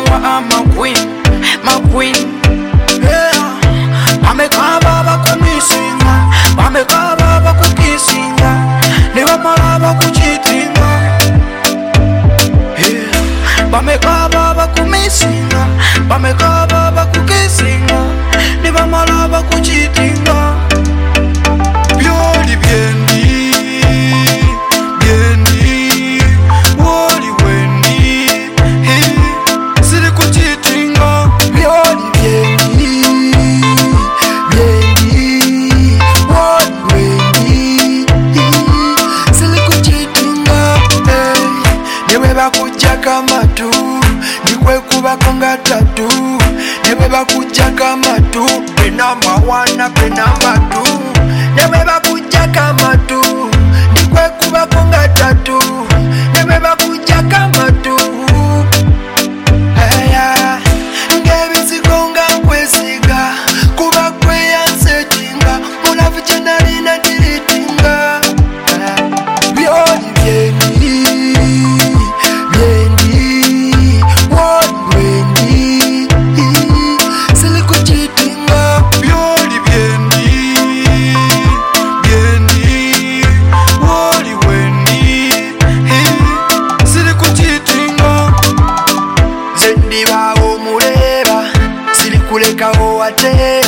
wa my queen. Yeah. Bamekaba bakumisinga, bamekaba bakukisinga, nibamala bakuchitinga. Yeah. Bamekaba bakumisinga, bamekaba bakukisinga, nibamala bakuchitinga. Byoli byendi, byendi, woli wendi, siri kuchitinga. Byoli byendi, byendi, woli wendi, siri kuchitinga. Newe bakujjaka matu, nikwe kubako nga tatu. Newe bakujjaka matu, be number 1 be number 2. Newe bakujjaka matu, nikwe kubako nga tatu. Newe bakujjaka matu. Ngebizigo nga nkwesiga, kuba kweyansetinga, mulavu kyenalina diritinga. Byoli byendi, byendi, woli wendi, siri kuchitinga. Byoli byendi, byendi, woli wendi, siri kuchitinga. Zendibawo muleba, siri kulekawo ate.